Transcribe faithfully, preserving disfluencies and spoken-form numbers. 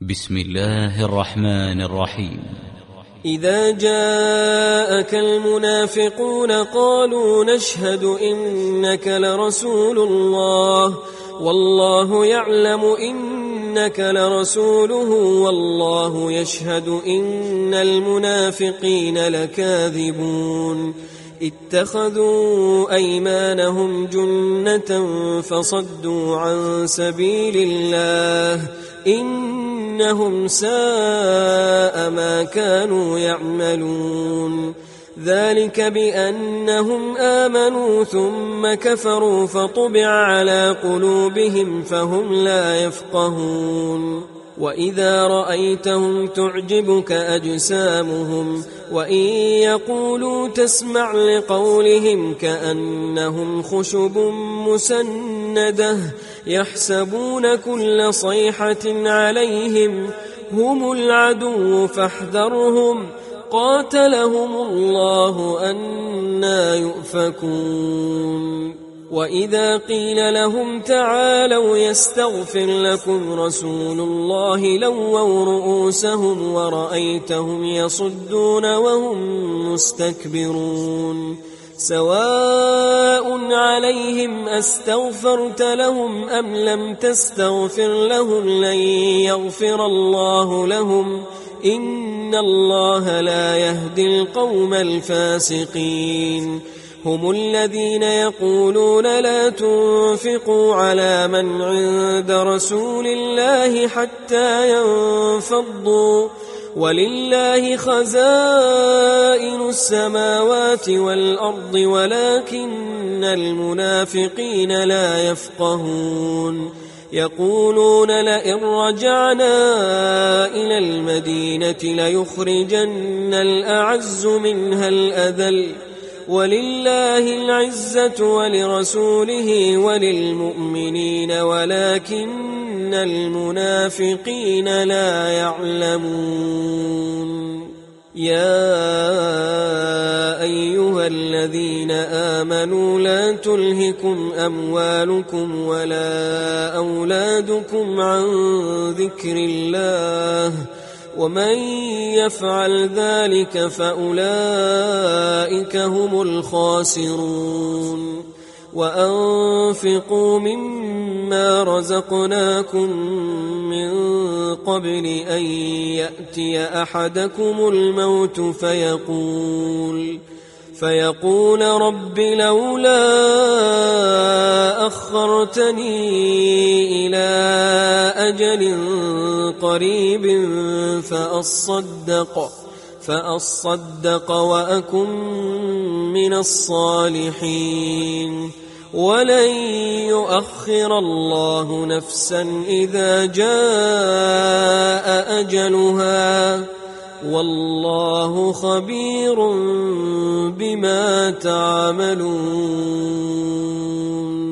بسم الله الرحمن الرحيم. إذا جاءك المنافقون قالوا نشهد إنك لرسول الله والله يعلم إنك لرسوله والله يشهد إن المنافقين لكاذبون اتخذوا أيمانهم جنة فصدوا عن سبيل الله إنهم ساء ما كانوا يعملون ذلك بأنهم آمنوا ثم كفروا فطبع على قلوبهم فهم لا يفقهون وإذا رأيتهم تعجبك أجسامهم وإن يقولوا تسمع لقولهم كأنهم خشب مسندة يحسبون كل صيحة عليهم هم العدو فاحذرهم قاتلهم الله أنى يؤفكون وإذا قيل لهم تعالوا يستغفر لكم رسول الله لووا رؤوسهم ورأيتهم يصدون وهم مستكبرون سواء عليهم أستغفرت لهم أم لم تستغفر لهم لن يغفر الله لهم إن الله لا يهدي القوم الفاسقين هم الذين يقولون لا تنفقوا على من عند رسول الله حتى ينفضوا ولله خزائن السماوات والأرض ولكن المنافقين لا يفقهون يقولون لئن رجعنا إلى المدينة ليخرجن الأعز منها الأذل ولله العزة ولرسوله وللمؤمنين ولكن المنافقين لا يعلمون يا أيها الذين آمنوا لا تلهكم أموالكم ولا أولادكم عن ذكر الله ومن يفعل ذلك فأولئك هم الخاسرون وأنفقوا مما رزقناكم من قبل أن يأتي أحدكم الموت فيقول فيقول رب لولا أخرتني إلى أجل قريب فأصدق فأصدق وأكن من الصالحين ولن يؤخر الله نفسا إذا جاء أجلها والله خبير بما تعملون.